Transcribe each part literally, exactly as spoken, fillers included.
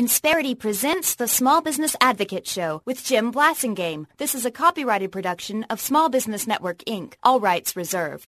Insperity presents the Small Business Advocate Show with Jim Blasingame. This is a copyrighted production of Small Business Network, Incorporated. All rights reserved.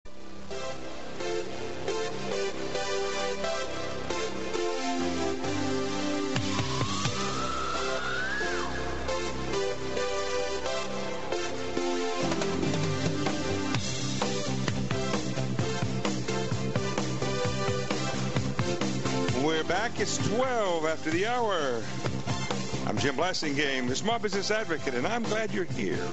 We're back. It's twelve after the hour. I'm Jim Blasingame, the Small Business Advocate, and I'm glad you're here.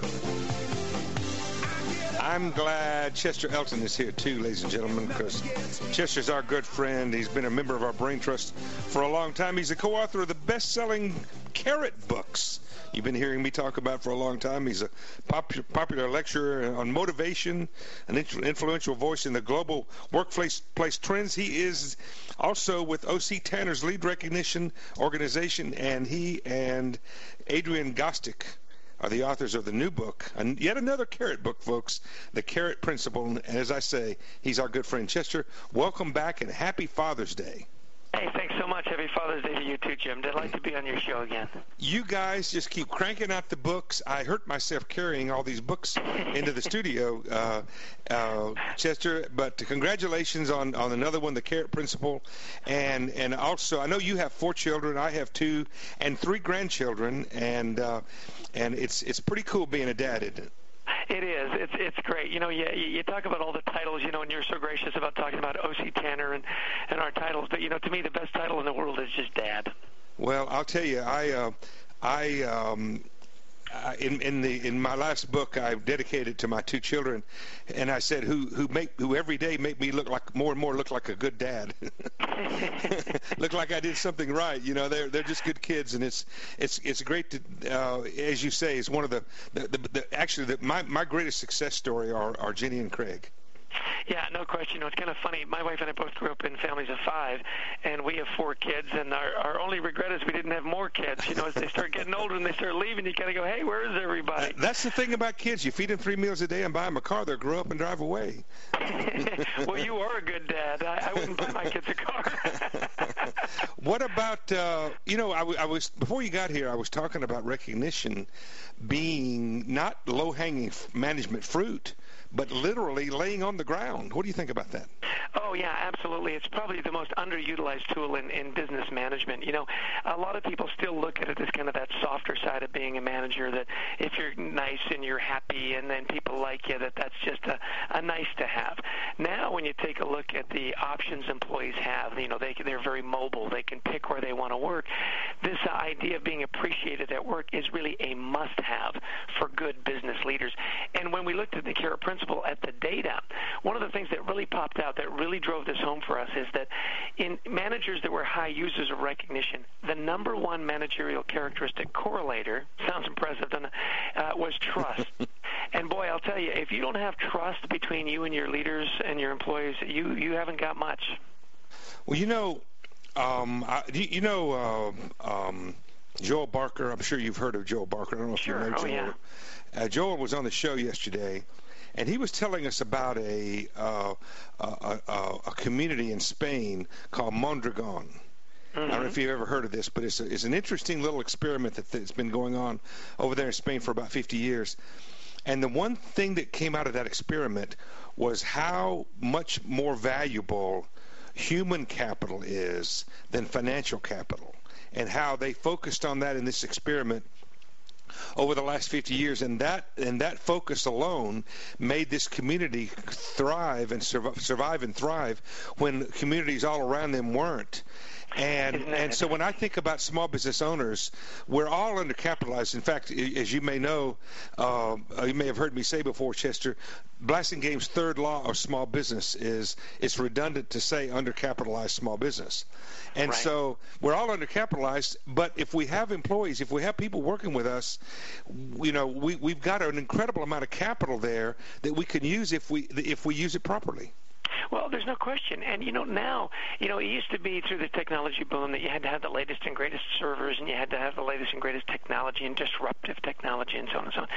I'm glad Chester Elton is here too, ladies and gentlemen, because Chester's our good friend. He's been a member of our Brain Trust for a long time. He's a co-author of the best-selling Carrot books you've been hearing me talk about for a long time. He's a pop- popular lecturer on motivation, an influential voice in the global workplace place trends. He is also with O C Tanner's lead recognition organization, and he and Adrian Gostick are the authors of the new book, and yet another Carrot book, folks, The Carrot Principle. And as I say, he's our good friend. Chester, welcome back and happy Father's Day. Hey, thanks so much. Happy Father's Day to you too, Jim. Delighted to be on your show again. You guys just keep cranking out the books. I hurt myself carrying all these books into the studio, uh, uh, Chester. But congratulations on, on another one, The Carrot Principle. And and also, I know you have four children. I have two and three grandchildren. And uh, and it's it's pretty cool being a dad, isn't it? It is. It's it's great. You know, you, you talk about all the titles, you know, and you're so gracious about talking about O C Tanner and, and our titles. But, you know, to me, the best title in the world is just Dad. Well, I'll tell you, I, uh, I, um, uh, in in the in my last book, I dedicated to my two children, and I said, who who make who every day make me look like more and more look like a good dad, look like I did something right. You know, they're they're just good kids, and it's it's it's great to, uh, as you say, it's one of the the, the, the actually the, my my greatest success story are, are Jenny and Craig. Yeah, no question. You know, it's kind of funny. My wife and I both grew up in families of five, and we have four kids, and our, our only regret is we didn't have more kids. You know, as they start getting older and they start leaving, you kind of go, hey, where is everybody? That's the thing about kids. You feed them three meals a day and buy them a car, they'll grow up and drive away. Well, you are a good dad. I, I wouldn't buy my kids a car. What about, uh, you know, I, I was, before you got here, I was talking about recognition being not low-hanging management fruit, but literally laying on the ground. What do you think about that? Oh, yeah, absolutely. It's probably the most underutilized tool in, in business management. You know, a lot of people still look at it as kind of that softer side of being a manager, that if you're nice and you're happy and then people like you, that that's just a, a nice to have. Now, when you take a look at the options employees have, you know, they, they're very mobile. They can pick where they want to work. This idea of being appreciated at work is really a must-have for good business leaders. And when we looked at the Carrot Principle at the data, one of the things that really popped out that really drove this home for us is that in managers that were high users of recognition, the number one managerial characteristic correlator, sounds impressive, doesn't it, uh, was trust. And boy, I'll tell you, if you don't have trust between you and your leaders and your employees, you, you haven't got much. Well, you know, um, I, you know uh, um, Joel Barker. I'm sure you've heard of Joel Barker. I don't know if sure. you know oh, Joel. Yeah. Uh, Joel was on the show yesterday, and he was telling us about a uh, a, a, a community in Spain called Mondragon. Mm-hmm. I don't know if you've ever heard of this, but it's, a, it's an interesting little experiment that, that's been going on over there in Spain for about fifty years. And the one thing that came out of that experiment was how much more valuable human capital is than financial capital, and how they focused on that in this experiment over the last fifty years, and that and that focus alone made this community thrive and survive, survive and thrive when communities all around them weren't. And and so when I think about small business owners, we're all undercapitalized. In fact, as you may know, uh, you may have heard me say before, Chester, Blasingame's third law of small business is it's redundant to say undercapitalized small business. And right. So we're all undercapitalized, but if we have employees, if we have people working with us, you know, we, we've got an incredible amount of capital there that we can use if we if we use it properly. Well, there's no question. And, you know, now, you know, it used to be through the technology boom that you had to have the latest and greatest servers, and you had to have the latest and greatest technology and disruptive technology and so on and so on.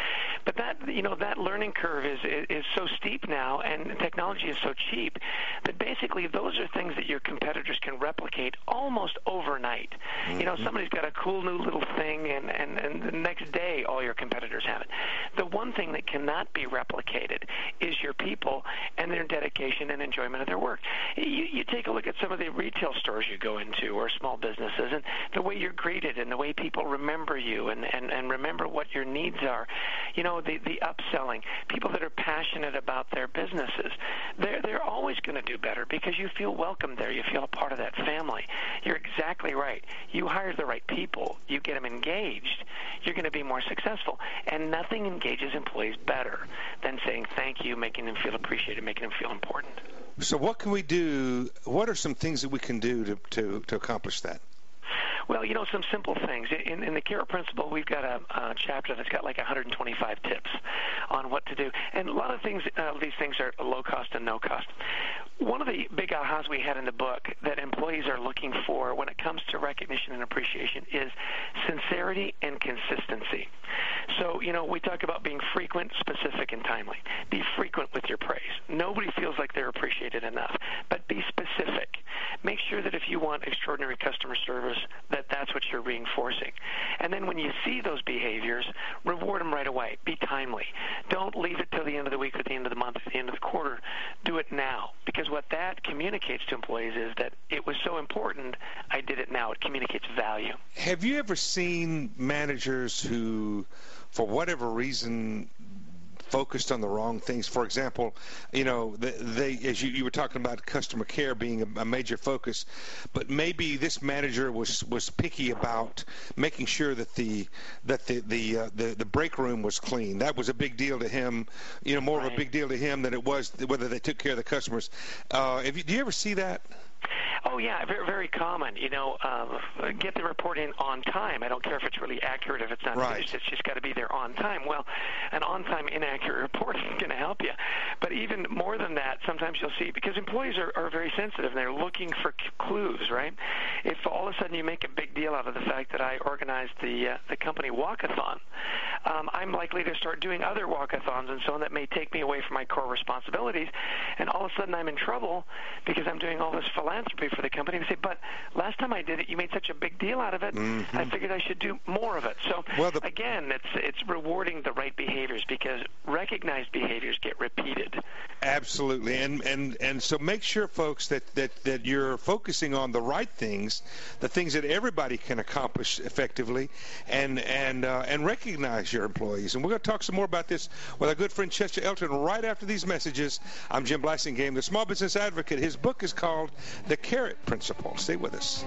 But that, you know, that learning curve is, is, is so steep now, and technology is so cheap, that basically those are things that your competitors can replicate almost overnight. Mm-hmm. You know, somebody's got a cool new little thing, and, and, and the next day all your competitors have it. The one thing that cannot be replicated is your people and their dedication and enjoyment of their work. You, you take a look at some of the retail stores you go into or small businesses, and the way you're greeted and the way people remember you and, and, and remember what your needs are. You know, the, the upselling, people that are passionate about their businesses, they're, they're always going to do better because you feel welcome there. You feel a part of that family. You're exactly right. You hire the right people. You get them engaged. You're going to be more successful. And nothing engages employees better than saying thank you, making them feel appreciated, making them feel important. So what can we do? What are some things that we can do to, to, to accomplish that? Well, you know, some simple things. In, in the Carrot Principle, we've got a, a chapter that's got like one hundred twenty-five tips on what to do. And a lot of things, uh, these things are low cost and no cost. One of the big ahas we had in the book that employees are looking for when it comes to recognition and appreciation is sincerity and consistency. So, you know, we talk about being frequent, specific, and timely. Be frequent with your praise. Nobody feels like they're appreciated enough, but be specific. Make sure that if you want extraordinary customer service, that that's what you're reinforcing. And then when you see those behaviors, reward them right away. Be timely. Don't leave it till the end of the week or the end of the month or the end of the quarter. Do it now, because what that communicates to employees is that it was so important, I did it now. It communicates value. Have you ever seen managers who, for whatever reason, focused on the wrong things? For example, you know, they, they as you, you were talking about customer care being a, a major focus, but maybe this manager was was picky about making sure that the that the the uh, the, the break room was clean. That was a big deal to him, you know, more right. of a big deal to him than it was whether they took care of the customers. Uh, have you, do you ever see that? Oh, yeah, very, very common. You know, uh, get the report in on time. I don't care if it's really accurate, if it's not right. finished. It's just got to be there on time. Well, an on-time inaccurate report is going to help you. But even more than that, sometimes you'll see, because employees are, are very sensitive, and they're looking for c- clues, right? If all of a sudden you make a big deal out of the fact that I organized the uh, the company walkathon, um, I'm likely to start doing other walkathons and so on that may take me away from my core responsibilities, and all of a sudden I'm in trouble because I'm doing all this philanthropy for the company. And say, but last time I did it, you made such a big deal out of it, mm-hmm. I figured I should do more of it. So, well, the... again, it's it's rewarding the right behaviors, because recognized behaviors get repeated. Absolutely. And and, and so make sure, folks, that, that, that you're focusing on the right things, the things that everybody can accomplish effectively, and and uh, and recognize your employees. And we're going to talk some more about this with our good friend Chester Elton right after these messages. I'm Jim Blasingame, the Small Business Advocate. His book is called The Carrot Principle. Stay with us.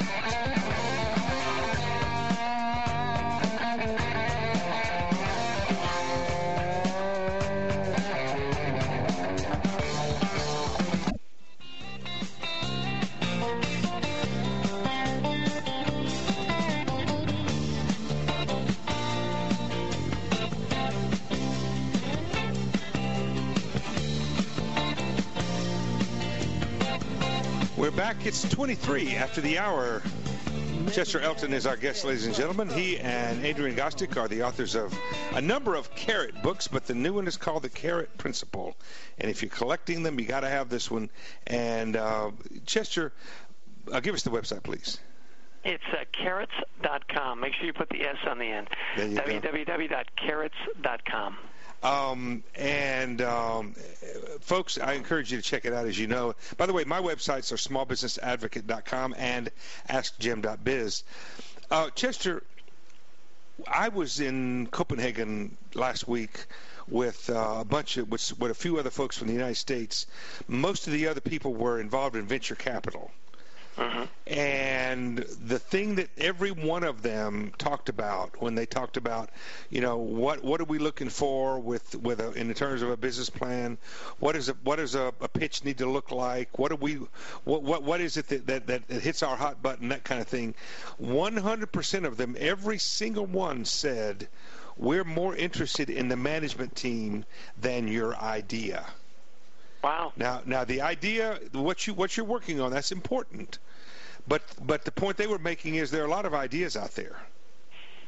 We're back. It's twenty-three after the hour. Chester Elton is our guest, ladies and gentlemen. He and Adrian Gostick are the authors of a number of Carrot books, but the new one is called The Carrot Principle. And if you're collecting them, you got to have this one. And uh, Chester, uh, give us the website, please. It's uh, carrots dot com. Make sure you put the S on the end. w w w dot carrots dot com. Um, and um, folks, I encourage you to check it out, as you know. By the way, my websites are small business advocate dot com and ask jim dot biz. Uh, Chester, I was in Copenhagen last week with uh, a bunch of, with, with a few other folks from the United States. Most of the other people were involved in venture capital. Uh-huh. And the thing that every one of them talked about when they talked about, you know, what what are we looking for with with a, in terms of a business plan? What is a, what does a, a pitch need to look like? What do we what what what is it that, that, that hits our hot button? That kind of thing. one hundred percent of them, every single one said, we're more interested in the management team than your idea. Wow. Now, now the idea, what you what you're working on, that's important. But but the point they were making is there are a lot of ideas out there.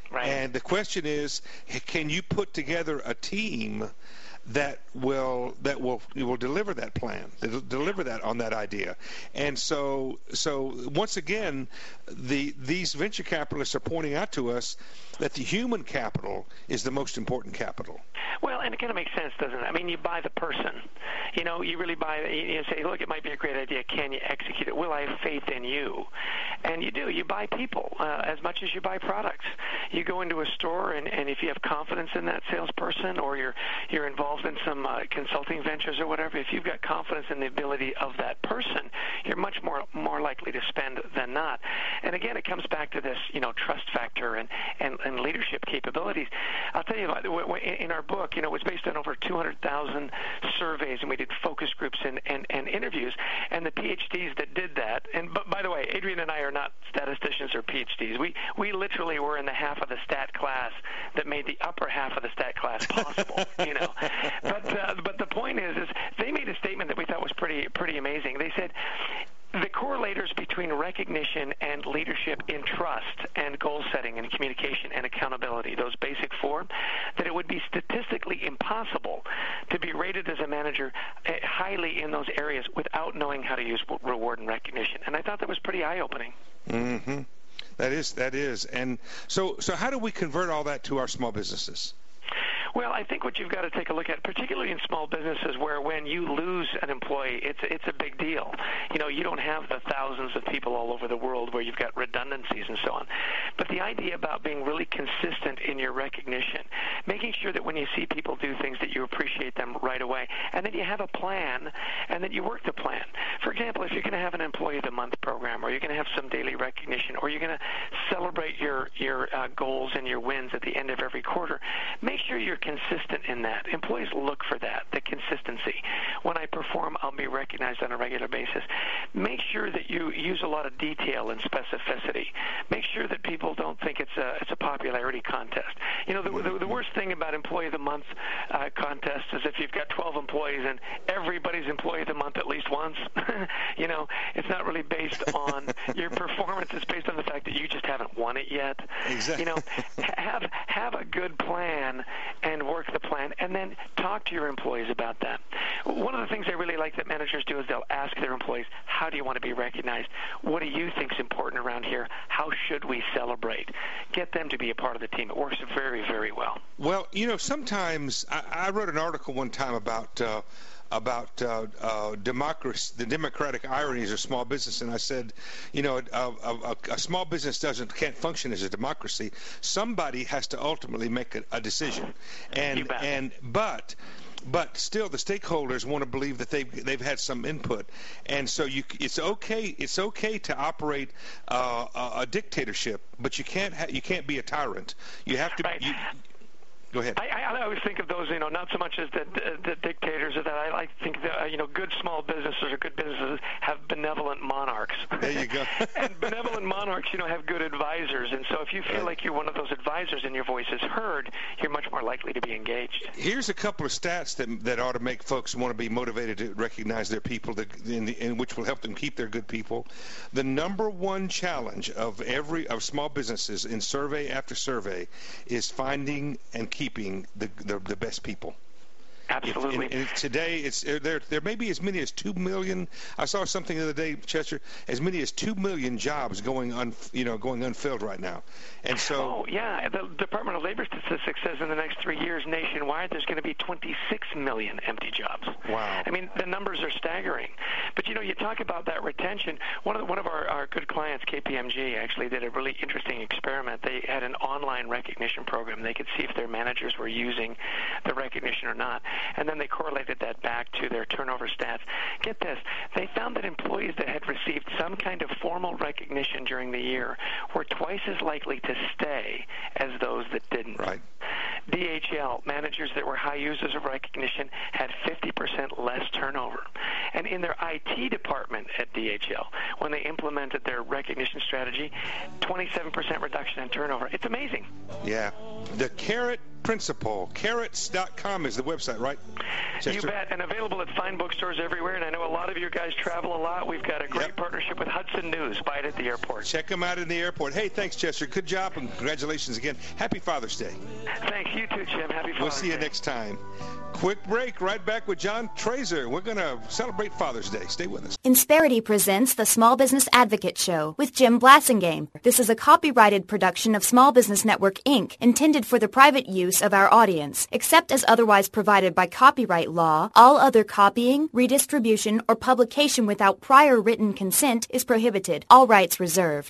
Right. And the question is, can you put together a team that will that will will deliver that plan, deliver that on that idea? And so so once again, the these venture capitalists are pointing out to us that the human capital is the most important capital. Well, and it kind of makes sense, doesn't it? I mean, you buy the person. You know, you really buy, you say, look, it might be a great idea. Can you execute it? Will I have faith in you? And you do. You buy people uh, as much as you buy products. You go into a store, and, and if you have confidence in that salesperson, or you're you're involved in some uh, consulting ventures or whatever, if you've got confidence in the ability of that person, you're much more more likely to spend than not. And again, it comes back to this, you know, trust factor and, and, and leadership capabilities. I'll tell you, in our book, you know, it was based on over two hundred thousand surveys, and we did focus groups and, and, and interviews. And the P H Ds that did that, and but by the way, Adrian and I are not statisticians or P H Ds. We we literally were in the half of the stat class that made the upper half of the stat class possible. you know, but uh, but the point is, is they made a statement that we thought was pretty pretty amazing. They said, the correlators between recognition and leadership in trust and goal setting and communication and accountability, those basic four, that it would be statistically impossible to be rated as a manager highly in those areas without knowing how to use reward and recognition. And I thought that was pretty eye-opening. Mm-hmm. That is, that is. And so, so how do we convert all that to our small businesses? Well, I think what you've got to take a look at, particularly in small businesses where when you lose an employee, it's it's a big deal. You know, you don't have the thousands of people all over the world where you've got redundancies and so on. But the idea about being really consistent in your recognition, making sure that when you see people do things that you appreciate them right away, and then you have a plan, and then you work the plan. For example, if you're going to have an Employee of the Month program, or you're going to have some daily recognition, or you're going to celebrate your, your uh, goals and your wins at the end of every quarter, make sure you're consistent in that. Employees look for that, the consistency. When I perform, I'll be recognized on a regular basis. Make sure that you use a lot of detail and specificity. Make sure that people don't think it's a it's a popularity contest. You know, the, the, the worst thing about Employee of the Month uh, contests is if you've got twelve employees and everybody's Employee of the Month at least once. you know, it's not really based on your performance. It's based on the fact that you just haven't won it yet. Exactly. You know, have have a good plan and work the plan, and then talk to your employees about that. One of the things I really like that managers do is they'll ask their employees, how do you want to be recognized? What do you think is important around here? How should we celebrate? Get them to be a part of the team. It works very, very well. Well, you know, sometimes I, I wrote an article one time about uh, about uh, uh, democracy, the democratic ironies of small business, and I said, you know, a, a, a small business doesn't can't function as a democracy. Somebody has to ultimately make a, a decision, and and but. But still, the stakeholders want to believe that they've they've had some input, and so you it's okay it's okay to operate uh, a, a dictatorship, but you can't ha- you can't be a tyrant. You have to. Right. You, Go ahead. I, I always think of those, you know, not so much as the, the, the dictators or that. I like to think that, uh, you know, good small businesses or good businesses have benevolent monarchs. There you go. And benevolent monarchs, you know, have good advisors. And so if you feel right. like you're one of those advisors and your voice is heard, you're much more likely to be engaged. Here's a couple of stats that that ought to make folks want to be motivated to recognize their people, that, in, the, in which will help them keep their good people. The number one challenge of every of small businesses in survey after survey is finding and keeping the, the the best people. Absolutely. If, and, and today, it's there. There may be as many as two million. I saw something the other day, Chester. As many as two million jobs going un, you know, going unfilled right now. And so. Oh yeah, the Department of Labor Statistics says in the next three years nationwide, there's going to be twenty-six million empty jobs. Wow. I mean, the numbers are staggering. But you know, you talk about that retention. One of the, one of our, our good clients, K P M G, actually did a really interesting experiment. They had an online recognition program. They could see if their managers were using the recognition or not. And then they correlated that back to their turnover stats. Get this, they found that employees that had received some kind of formal recognition during the year were twice as likely to stay as those that didn't. Right. D H L, managers that were high users of recognition, had fifty percent less turnover. And in their I T department at D H L, when they implemented their recognition strategy, twenty-seven percent reduction in turnover. It's amazing. Yeah. The Carrot Principle. Carrots dot com is the website, right, Chester? You bet, and available at fine bookstores everywhere. And I know a lot of you guys travel a lot. We've got a great yep. partnership with Hudson News. Buy it at the airport. Check them out in the airport. Hey, thanks, Chester. Good job, and congratulations again. Happy Father's Day. Thanks. You too, Jim. Happy Father's Day. We'll see you Day. next time. Quick break. Right back with John Trazer. We're going to celebrate Father's Day. Stay with us. Insperity presents the Small Business Advocate Show with Jim Blassingame. This is a copyrighted production of Small Business Network, Incorporated, intended for the private use of our audience. Except as otherwise provided by copyright law, all other copying, redistribution, or publication without prior written consent is prohibited. All rights reserved.